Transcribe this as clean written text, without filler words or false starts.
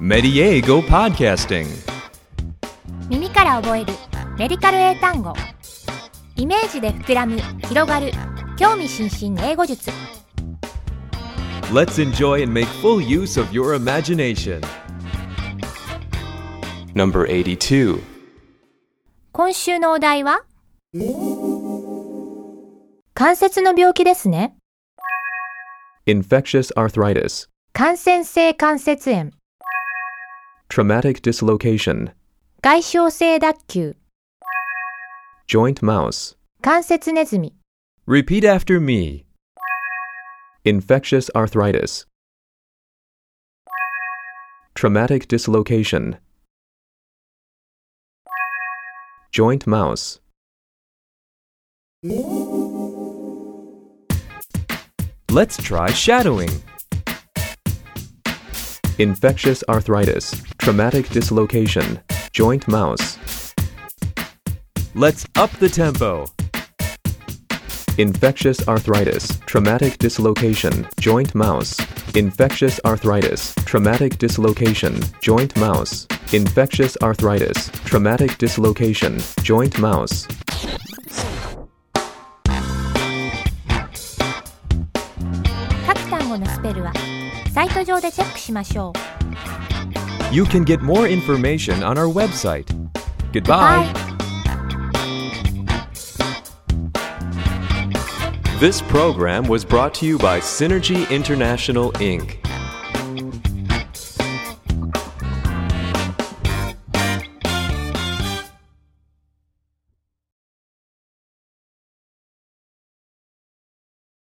Mediego Podcasting。 耳から覚えるメディカル英単語。イメージで膨らむ、広がる、興味津々英語術。 Let's enjoy and make full use of your imagination. Number 82. 今週のお題は関節の病気ですね。 Infectious arthritis. 感染性関節炎、 Traumatic dislocation. 外傷性脱臼、 Joint mouse. 関節ネズミ、 Repeat after me. Infectious arthritis. Traumatic dislocation. Joint mouse. Let's try shadowing. Infectious arthritis, traumatic dislocation, joint mouse. Let's up the tempo. Infectious arthritis, traumatic dislocation, joint mouse. Infectious arthritis, traumatic dislocation, joint mouse. Infectious arthritis, traumatic dislocation, joint mouse. 各単語のスペルはサイト上でチェックしましょう。 You can get more information on our website. Goodbye. This program was brought to you by Synergy International, Inc.